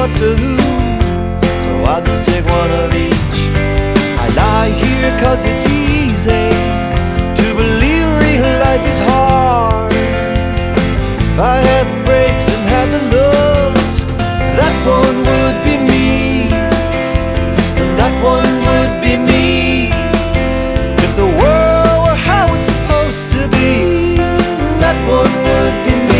what to who, so I'll just take one of each. I lie here 'cause it's easy to believe real life is hard. If I had the breaks and had the lows, that one would be me, and that one would be me. If the world were how it's supposed to be, that one would be me.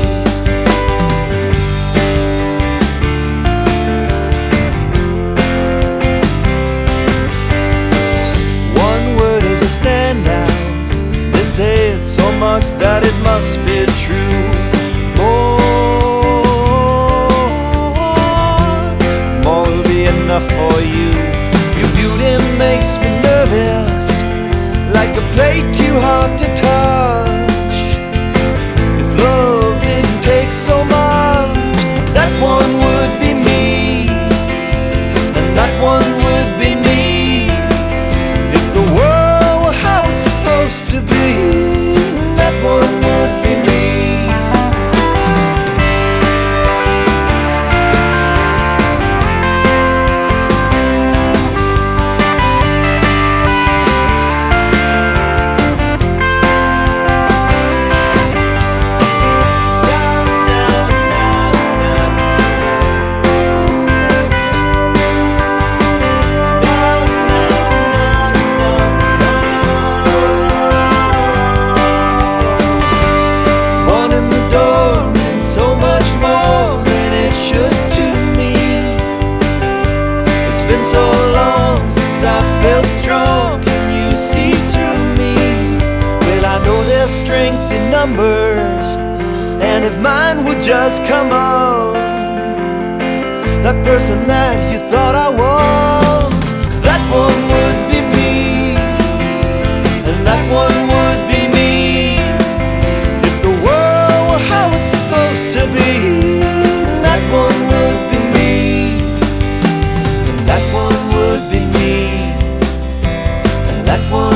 One word is a standout. They say it's so much that it must be true. More will be enough for you. Your beauty makes me nervous, like a plate too hard to touch. If love didn't take so much, that one would be me, and that one would be me. If the world were how it's supposed to be, that one would be me. So long since I felt strong, can you see through me? Well, I know there's strength in numbers, and if mine would just come on, that person that you thought I was, that one would be me, and that one would be me. If the world were how it's supposed to be, that one would be me, and that one would be me, and that one